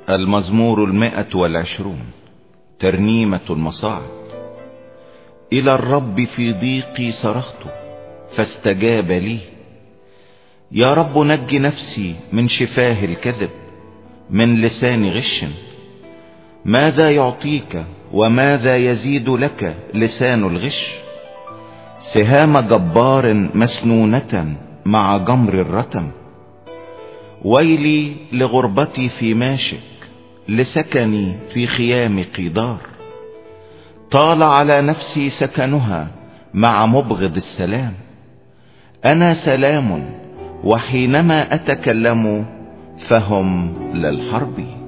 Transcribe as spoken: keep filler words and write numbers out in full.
المزمور المائة والعشرون، ترنيمة المصاعد. إلى الرب في ضيقي صرخت فاستجاب لي. يا رب نج نفسي من شفاه الكذب، من لسان غش. ماذا يعطيك وماذا يزيد لك لسان الغش؟ سهام جبار مسنونة مع جمر الرتم. ويلي لغربتي في ماشك، لسكني في خيام قيدار. طال على نفسي سكنها مع مبغض السلام. انا سلام وحينما اتكلم فهم للحرب.